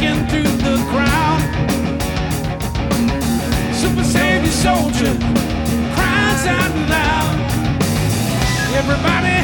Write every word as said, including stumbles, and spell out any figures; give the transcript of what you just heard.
breaking through the crowd. Super Savior soldier cries out loud. Everybody